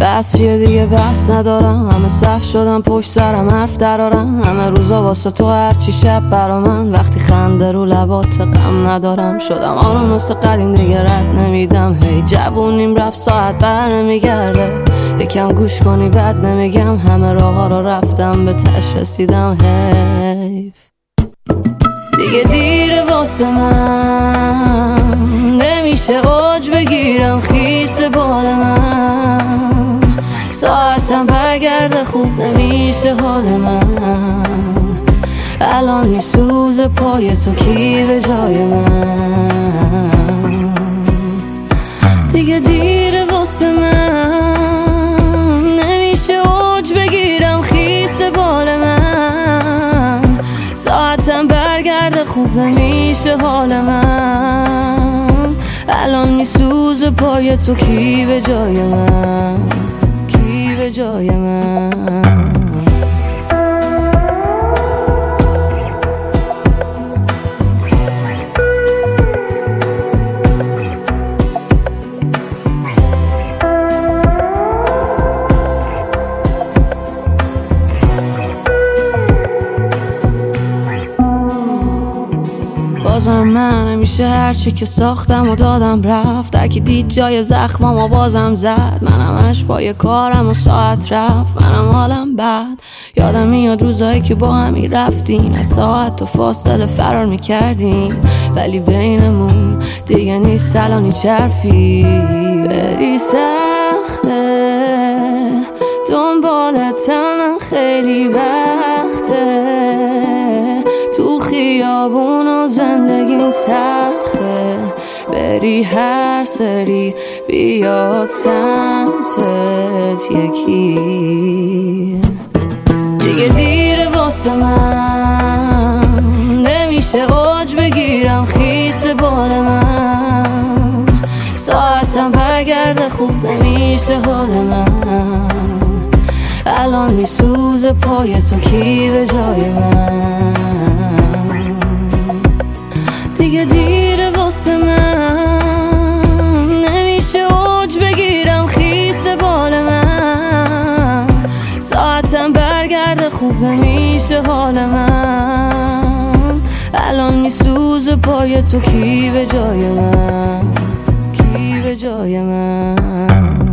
بس چیه دیگه بس ندارم، همه صف شدم پشت سرم حرف درارم، همه روزا واسه تو هرچی شب برا من، وقتی خنده رو لبات غم ندارم، شدم آروم مثل قدیم دیگه رد نمیدم، هی جوونیم رفت ساعت بر نمیگرده، یکم گوش کنی بد نمیگم، همه راه ها رو رفتم به تش رسیدم، حیف دیگه دیره واسه من، نمیشه اوج بگیرم خیس بال من، ساعتم برگرده خوب نمیشه حال من، الان میسوزه پای تو کی به جای من، دیگه دیره واسه من، نمیشه اوج بگیرم خیس بال من، ساعتم برگرده خوب نمیشه حال من، الان میسوزه پای تو کی به جای من، کی به جای من. بازم من همیشه هرچی که ساختم و دادم رفت، هرکی دید جای زخمم و بازم زد، منم همش پای کارم و ساعت رفت، منم حالم بد، یادم میاد روزایی که با همی رفتیم، از ساعت و فاصله فرار میکردیم، ولی بینمون دیگه نیست الان هیچ حرفی، بری سخته دنبالتم خیلی وقته، تو خیابون و زندگیم تلخه، بری هر سری بیاد سمتت یکی، دیگه دیره واسه من، نمیشه اوج بگیرم خیس بال من، ساعتم برگرده خوب نمیشه حال من، الان میسوزه پای تو کی به جای من، دیگه دیره واسه من، نمیشه اوج بگیرم خیس بال من، ساعتم برگرده خوب نمیشه حال من، الان میسوزه پای تو کی به جای من، کی به جای من.